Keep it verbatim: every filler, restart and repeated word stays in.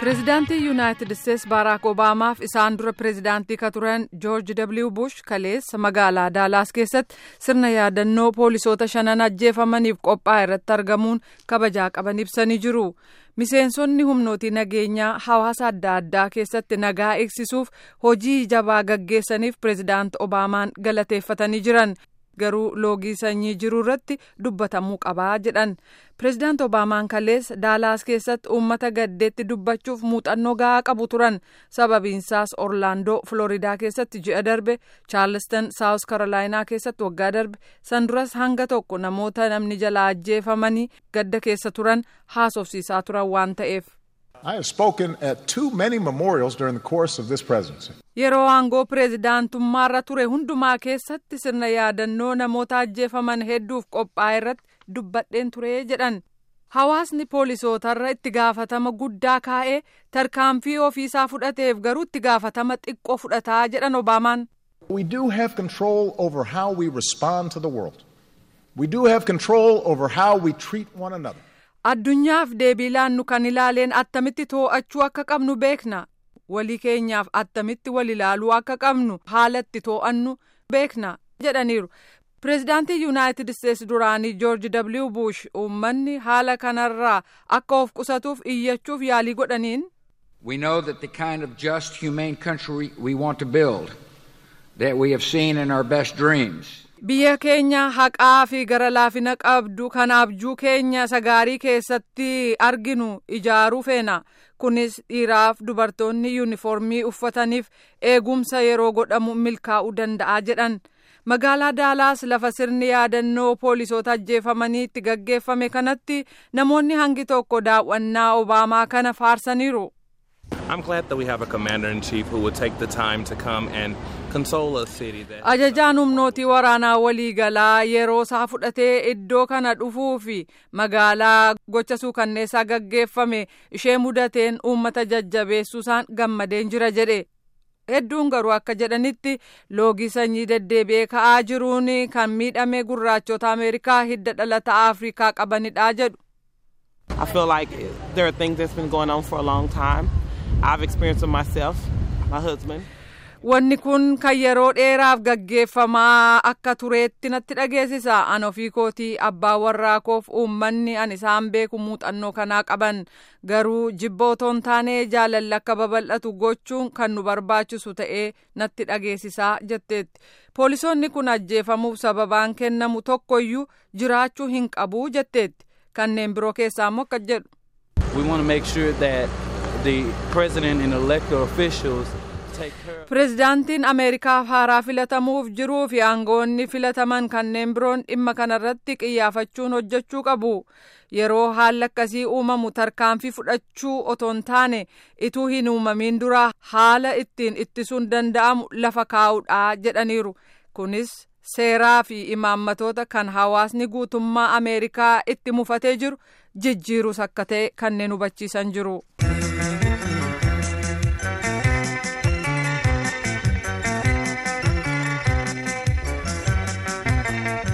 Pireezidaantii Yuunaayitid Isteetsi Baaraak Obaamaaf isaan dura pireezidaantii ka turan Joorji W. Bush kaleessa magaalaa Daalaas keessatti sirna yaadannoo poolisoota shanan ajjeefamaniif qophaa'e irratti argamuun kabajaa qaban ibsanii jiru. Miseensonni humnootii nageenyaa hawaasa adda addaa keessatti nagaa eegsisuuf hojii jabaa gaggeessaniif pireezidaant Obaamaan galateeffatanii jiran. Garuu loogii sanyii jiru irratti dubbatamuu qabaa jedhan. Pireezidaant Obaamaan kaleessa Daalaas keessatti uummata gaddeetti dubbachuuf muuxannoo gahaa qabu turan. Sababiinsaas Orlaandoo Floridaa keessatti ji'a darbe, Chaarleston Saawus Karolaayinaa keessatti waggaa darbe, san duras hanga tokko namoota namni jalaa ajjeefamanii gadda keessa turan haasofsiisaa turan waan ta'eef. I have spoken at too many memorials during the course of this presidency. Yeroo aangoo pireezidaantummaarra ture hundumaa keessatti sirna yaadannoo namoota ajjeefaman hedduuf qophaa'e irratti dubbadheen ture jedhan. Hawaasni poolisootarra itti gaafatama guddaa kaa'ee tarkaanfii ofiisaa fudhateef garuu itti gaafatama xiqqoo fudhataa jedhan Obaamaan. We do have control over how we respond to the world. We do have control over how we treat one another. Addunyaaf deebii laannu kan ilaaleen attamitti too'achuu akka qabnu beekna. Walii keenyaaf attamitti wal ilaaluu akka qabnu haalatti too'annu beekna jedhaniiru. Pireezidaantii Yuunaayitid Isteetsi duraanii Joorji W. Bush uummanni haala kanarraa akka of qusatuuf iyyachuuf yaalii godhaniin. We know that the kind of just, humane country we want to build, that we have seen in our best dreams. Biyya keenya haqaa fi gara laafina qabdu kan abjuu keenya sagaarii keessatti arginu ijaaruu feena. Kunis dhiiraaf dubartoonni yuunifoormii uffataniif eegumsa yeroo godhamu milkaa'uu danda'a jedhan. Magaalaa Daalaas lafa sirni yaadannoo poolisoota ajjeefamanii itti gaggeeffame kanatti namoonni hangi tokko daawwannaa Obaamaa kana faarsaniiru. I'm glad that we have a commander-in-chief who would take the time to come and console a city that... Ajajaan humnootii waraanaa waliigalaa yeroo isaa fudhatee iddoo kana dhufuu fi magaalaa gocha suukanneessaa gaggeeffame ishee mudateen uummata jajjabeessuusaan gammadeen jira jedhe. Hedduun garuu akka jedhanitti loogii sanyii deddeebi'ee ka'aa jiruun kan miidhame gurraachota Ameerikaa hidda dhalataa Afrikaa qabanidha jedhu. I feel like there are things that's been going on for a long time. I've experienced it myself, my husband. Wanni kun kan yeroo dheeraaf gaggeeffamaa akka tureetti natti dhageessisa. An ofii kootii abbaa warraa koof uummanni an isaan beeku muuxannoo kanaa qaban. Garuu jibba otoo hin taane jaalalli akka babal'atu gochuun kan nu barbaachisu ta'ee natti dhageessisaa jetteetti. Poolisoonni kun ajjeefamuuf sababaan kennamu tokkoyyuu jiraachuu hin qabu jetteetti. Kanneen biroo keessaa immoo akka jedhu. We want to make sure that the president and elected officials take care. Pireezidaantiin Ameerikaaf haaraa filatamuuf jiruu fi aangoonni filataman kanneen biroon dhimma kanarratti qiyyaafachuun hojjechuu qabu. Yeroo haalli akkasii uumamu tarkaanfii fudhachuu otoo hin taane ituu hin uumamin dura haala ittiin ittisuun danda'amu lafa kaa'uudha jedhaniiru. Kunis seeraa fi imaammatoota kan hawaasni guutummaa Ameerikaa itti mufatee jiru jijjiirus akka ta'e kanneen hubachiisan jiru.